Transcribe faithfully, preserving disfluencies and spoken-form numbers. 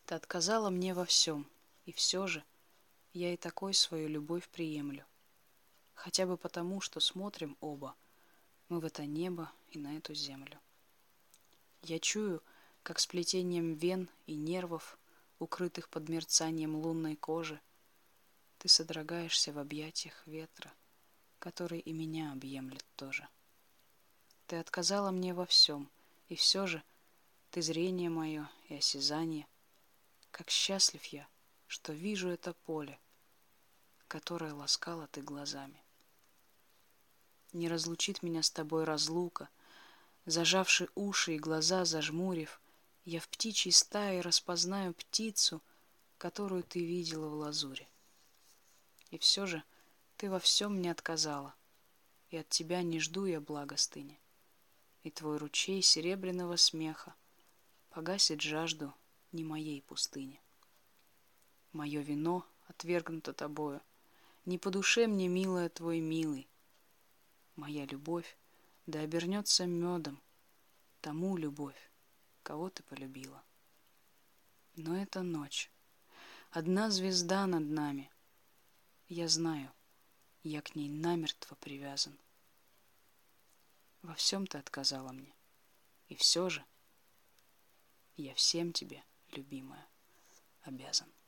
Ты отказала мне во всем, и все же я и такой свою любовь приемлю. Хотя бы потому, что смотрим оба мы в это небо и на эту землю. Я чую, как сплетением вен и нервов, укрытых под мерцанием лунной кожи, ты содрогаешься в объятиях ветра, который и меня объемлет тоже. Ты отказала мне во всем, и все же ты зрение мое и осязание. Как счастлив я, что вижу это поле, которое ласкала ты глазами. Не разлучит меня с тобой разлука, зажавши уши и глаза зажмурив, я в птичьей стае распознаю птицу, которую ты видела в лазуре. И все же ты во всем мне отказала, и от тебя не жду я благостыни, и твой ручей серебряного смеха погасит жажду не моей пустыни. Мое вино отвергнуто тобою, не по душе мне, милая, твой милый. Моя любовь да обернется медом тому любовь, кого ты полюбила. Но это ночь, одна звезда над нами. Я знаю, я к ней намертво привязан. Во всем ты отказала мне, и все же я всем тебе, любимая, обязан.